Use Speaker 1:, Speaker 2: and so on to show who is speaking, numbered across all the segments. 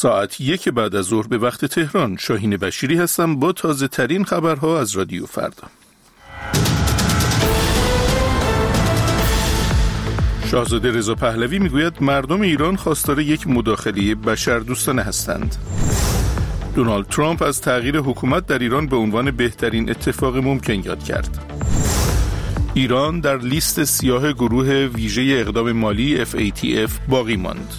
Speaker 1: ساعت 1 بعد از ظهر به وقت تهران. شاهین بشیری هستم با تازه ترین خبرها از رادیو فردا. شاهزاده رضا پهلوی میگوید مردم ایران خواستار یک مداخله بشردوستانه هستند. دونالد ترامپ از تغییر حکومت در ایران به عنوان بهترین اتفاق ممکن یاد کرد. ایران در لیست سیاه گروه ویژه اقدام مالی FATF باقی ماند.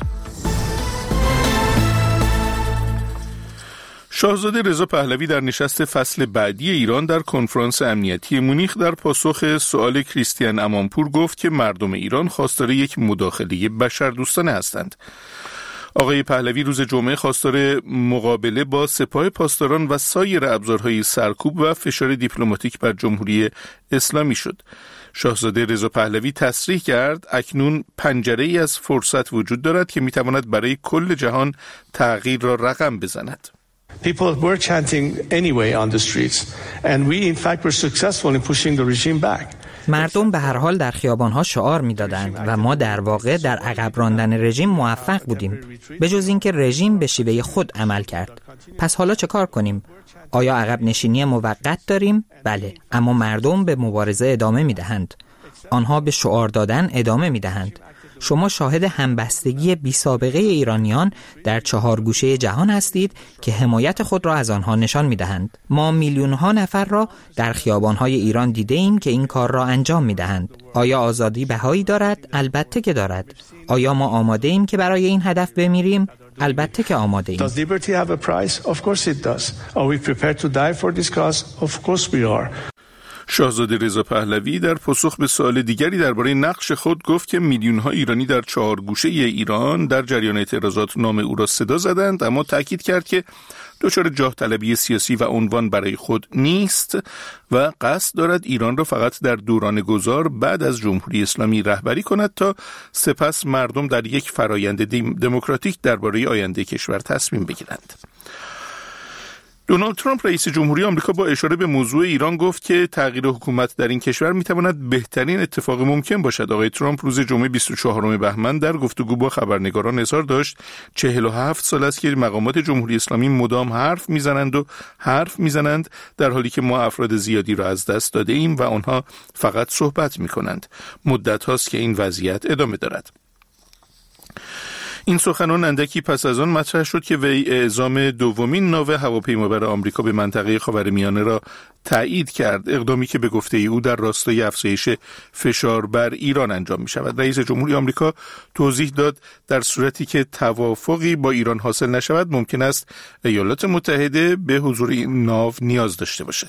Speaker 1: شاهزاده رضا پهلوی در نشست فصل بعدی ایران در کنفرانس امنیتی مونیخ در پاسخ سؤال کریستیان امانپور گفت که مردم ایران خواستار یک مداخله بشردوستانه هستند. آقای پهلوی روز جمعه خواستار مقابله با سپاه پاسداران و سایر ابزارهای سرکوب و فشار دیپلماتیک بر جمهوری اسلامی شد. شاهزاده رضا پهلوی تصریح کرد اکنون پنجره‌ای از فرصت وجود دارد که میتواند برای کل جهان تغییر را رقم بزند.
Speaker 2: People were chanting anyway on the streets and we in fact were successful in pushing the regime back.
Speaker 3: مردم به هر حال در خیابان‌ها شعار می‌دادند و ما در واقع در عقب راندن رژیم موفق بودیم، به جز اینکه رژیم به شیوه خود عمل کرد. پس حالا چه کار کنیم؟ آیا عقب نشینی موقت داریم؟ بله، اما مردم به مبارزه ادامه می‌دهند. آنها به شعار دادن ادامه می‌دهند. شما شاهد همبستگی بی سابقه ایرانیان در 4 گوشه جهان هستید که حمایت خود را از آنها نشان می‌دهند. ما میلیون‌ها نفر را در خیابان‌های ایران دیده‌ایم که این کار را انجام می‌دهند. آیا آزادی بهایی دارد؟ البته که دارد. آیا ما آماده‌ایم که برای این هدف بمیریم؟ البته که آماده‌ایم.
Speaker 2: Does liberty have a price? Of course it does. Are we prepared to die for this cause? Of course we are.
Speaker 1: شاهزاده رضا پهلوی در پاسخ به سوال دیگری درباره نقش خود گفت که میلیون‌ها ایرانی در 4 گوشه ایران در جریان اعتراضات نام او را صدا زدند، اما تاکید کرد که دچار جاه طلبی سیاسی و عنوان برای خود نیست و قصد دارد ایران را فقط در دوران گذار بعد از جمهوری اسلامی رهبری کند تا سپس مردم در یک فرایند دموکراتیک درباره آینده کشور تصمیم بگیرند. دونالد ترامپ رئیس جمهوری آمریکا با اشاره به موضوع ایران گفت که تغییر حکومت در این کشور میتواند بهترین اتفاق ممکن باشد. آقای ترامپ روز جمعه 24 بهمن در گفتگو با خبرنگاران اظهار داشت 47 سال است که مقامات جمهوری اسلامی مدام حرف میزنند در حالی که ما افراد زیادی را از دست داده ایم و آنها فقط صحبت میکنند. مدت هاست که این وضعیت ادامه دارد. این سخنان اندکی پس از آن مطرح شد که وی اعزام دومین ناو هواپیمابر آمریکا به منطقه خاورمیانه را تایید کرد، اقدامی که به گفته او در راستای افزایش فشار بر ایران انجام می شود. رئیس جمهوری آمریکا توضیح داد در صورتی که توافقی با ایران حاصل نشود ممکن است ایالات متحده به حضور این ناو نیاز داشته باشد.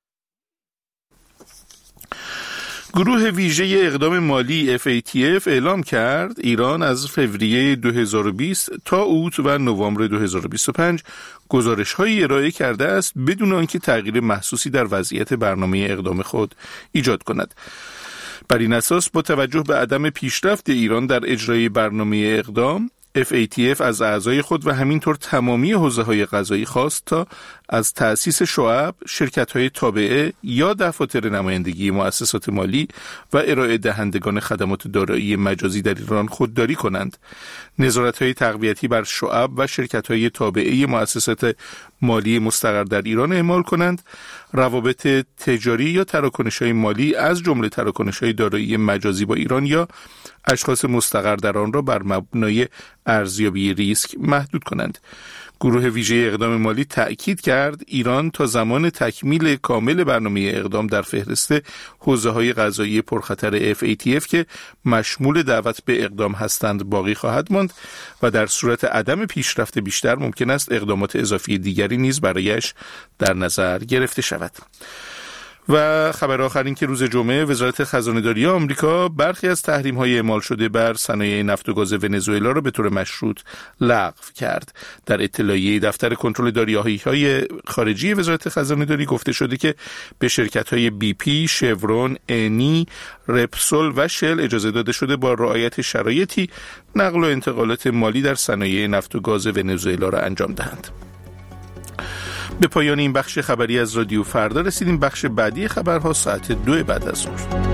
Speaker 1: گروه ویژه اقدام مالی FATF اعلام کرد ایران از فوریه 2020 تا اوت و نوامبر 2025 گزارش‌هایی ارائه کرده است بدون آنکه تغییر محسوسی در وضعیت برنامه اقدام خود ایجاد کند. بر این اساس با توجه به عدم پیشرفت ایران در اجرای برنامه اقدام، FATF از اعضای خود و همینطور تمامی حوزه‌های قضایی خواست تا از تأسیس شعب، شرکت‌های تابعه یا دفاتر نمایندگی مؤسسات مالی و ارائه دهندگان خدمات دارایی مجازی در ایران خودداری کنند. نظارت‌های تقویتی بر شعب و شرکت‌های تابعه مؤسسات مالی مستقر در ایران اعمال کنند. روابط تجاری یا تراکنش‌های مالی از جمله تراکنش‌های دارایی مجازی با ایران یا اشخاص مستقر در آن را بر مبنای ارزیابی ریسک محدود کنند. گروه ویژه اقدام مالی تأکید کرد ایران تا زمان تکمیل کامل برنامه اقدام در فهرست حوزه‌های قضایی پرخطر FATF که مشمول دعوت به اقدام هستند باقی خواهد ماند و در صورت عدم پیشرفت بیشتر ممکن است اقدامات اضافی دیگری نیز برایش در نظر گرفته شود. و خبر آخر این که روز جمعه وزارت خزانه‌داری آمریکا برخی از تحریم‌های اعمال شده بر صنایع نفت و گاز ونزوئلا را به طور مشروط لغو کرد. در اطلاعیه دفتر کنترل داریاهای خارجی وزارت خزانه‌داری گفته شده که به شرکت‌های BP، شورون، انی، رپسول و شل اجازه داده شده با رعایت شرایطی نقل و انتقالات مالی در صنایع نفت و گاز ونزوئلا را انجام دهند. به پایان این بخش خبری از رادیو فردا رسیدیم. بخش بعدی خبرها ساعت 2 بعد از ظهر.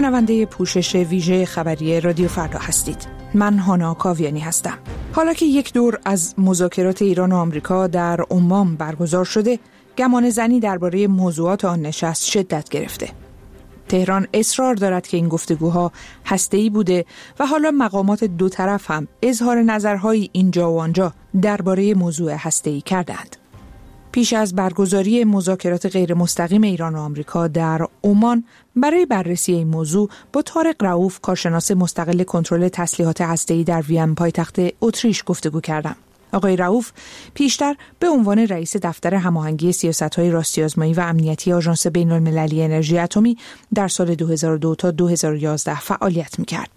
Speaker 4: شنونده پوشش ویژه خبری رادیو فردا هستید. من هانا کاویانی هستم. حالا که یک دور از مذاکرات ایران و آمریکا در عمان برگزار شده، گمان زنی درباره موضوعات آن نشست شدت گرفته. تهران اصرار دارد که این گفتگوها هسته‌ای بوده و حالا مقامات دو طرف هم اظهار نظرهای اینجا و آنجا درباره موضوع هسته‌ای کردند. پیش از برگزاری مذاکرات غیر مستقیم ایران و آمریکا در عمان، برای بررسی این موضوع با طارق رؤوف، کارشناس مستقل کنترل تسلیحات هسته‌ای در وین پایتخت اتریش گفتگو کردم. آقای رؤوف پیشتر به عنوان رئیس دفتر هماهنگی سیاست‌های راستی‌آزمایی و امنیتی آژانس بین‌المللی انرژی اتمی در سال 2002 تا 2011 فعالیت می‌کرد.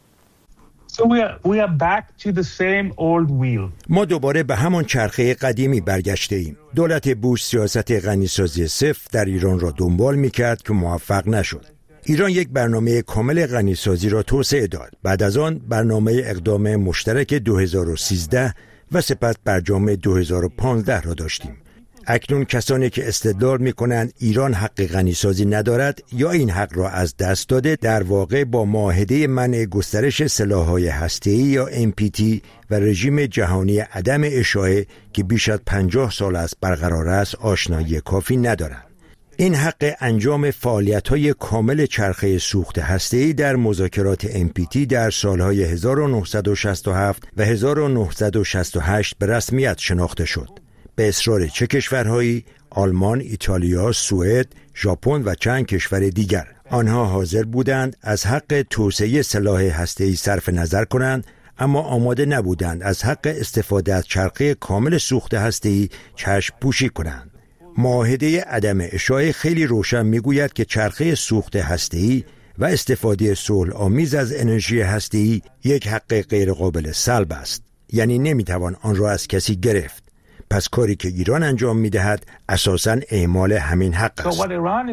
Speaker 5: ما دوباره به همان چرخه قدیمی برگشته ایم. دولت بوش سیاست غنیسازی صفر در ایران را دنبال می‌کرد که موفق نشد. ایران یک برنامه کامل غنیسازی را توسعه داد. بعد از آن برنامه اقدام مشترک 2013 و سپس برجام 2015 را داشتیم. اکنون کسانی که استدلال می‌کنند ایران حق غنیسازی ندارد یا این حق را از دست داده، در واقع با معاهده منع گسترش سلاح‌های هسته‌ای یا NPT و رژیم جهانی عدم اشاعه که بیش از 50 سال است برقرار است آشنایی کافی ندارند. این حق انجام فعالیت‌های کامل چرخه سوخت هسته‌ای در مذاکرات NPT در سالهای 1967 و 1968 به رسمیت شناخته شد. به اصرار چه کشورهایی؟ آلمان، ایتالیا، سوئد، ژاپن و چند کشور دیگر. آنها حاضر بودند از حق توسعه سلاح هسته‌ای صرف نظر کنند، اما آماده نبودند از حق استفاده از چرخه کامل سوخت هسته‌ای چشم پوشی کنند. معاهده عدم اشاعه خیلی روشن میگوید که چرخه سوخت هسته‌ای و استفاده صلح‌آمیز از انرژی هسته‌ای یک حق غیر قابل سلب است، یعنی نمیتوان آن را از کسی گرفت. پس کاری که ایران انجام میدهد اساساً اعمال همین حق است.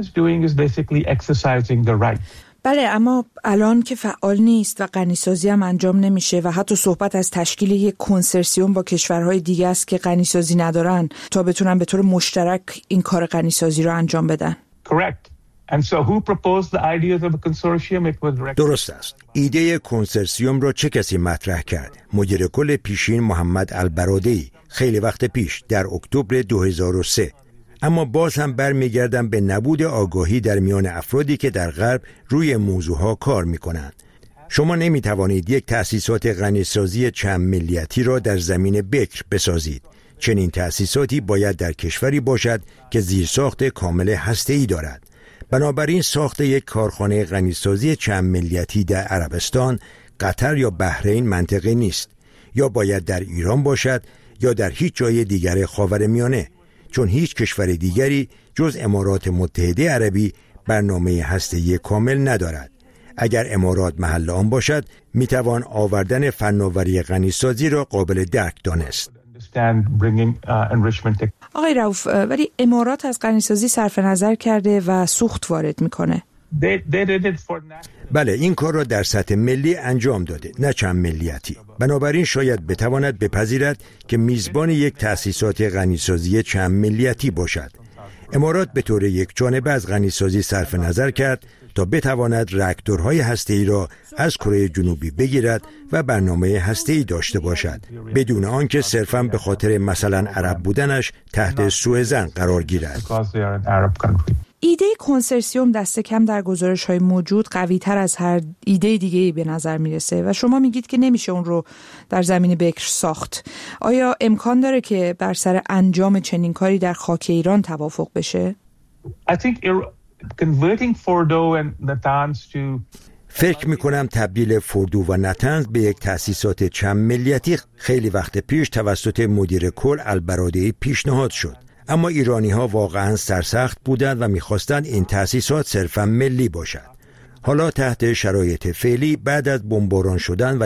Speaker 4: بله، اما الان که فعال نیست و غنیسازی هم انجام نمیشه و حتی صحبت از تشکیل یک کنسرسیوم با کشورهای دیگه است که غنیسازی ندارن تا بتونن به طور مشترک این کار غنیسازی رو انجام بدن.
Speaker 5: درست است. ایده کنسرسیوم را چه کسی مطرح کرد؟ مدیر کل پیشین محمد البرادعی خیلی وقت پیش در اکتبر 2003. اما باز هم برمیگردم به نبود آگاهی در میان افرادی که در غرب روی موضوعها کار میکنند. شما نمیتوانید یک تأسیسات غنیسازی چند ملیتی را در زمین بکر بسازید. چنین تأسیساتی باید در کشوری باشد که زیرساخت کامل هسته‌ای دارد. بنابراین ساخت یک کارخانه غنیسازی چند ملیتی در عربستان، قطر یا بحرین منطقی نیست. یا باید در ایران باشد یا در هیچ جای دیگر خاورمیانه، چون هیچ کشور دیگری جز امارات متحده عربی برنامه هسته‌ای کامل ندارد. اگر امارات محل آن باشد، میتوان آوردن فناوری غنیسازی را قابل درک دانست.
Speaker 4: آقای رؤوف، ولی امارات از غنیسازی صرف نظر کرده و سوخت وارد میکنه.
Speaker 5: بله، این کار را در سطح ملی انجام داده، نه چند ملیتی. بنابراین شاید بتواند بپذیرد که میزبان یک تأسیسات غنیسازی چند ملیتی باشد. امارات به طور یک جانبه از غنیسازی صرف نظر کرد تا بتواند راکتورهای هسته‌ای را از کره جنوبی بگیرد و برنامه هسته‌ای داشته باشد، بدون آنکه صرفاً به خاطر مثلا عرب بودنش تحت سوء ظن قرار گیرد.
Speaker 4: ایده کنسرسیوم دست کم در گزارش‌های موجود قوی‌تر از هر ایده دیگه‌ای به نظر میرسه و شما میگید که نمیشه اون رو در زمین بکر ساخت. آیا امکان داره که بر سر انجام چنین کاری در خاک ایران توافق بشه؟
Speaker 5: فکر میکنم تبدیل فردو و نطنز به یک تأسیسات چند ملیتی خیلی وقت پیش توسط مدیر کل البرادعی پیشنهاد شد. اما ایرانی‌ها واقعاً سرسخت بودند و می‌خواستند این تأسیسات صرفاً ملی باشد. حالا تحت شرایط فعلی بعد از بمباران شدن و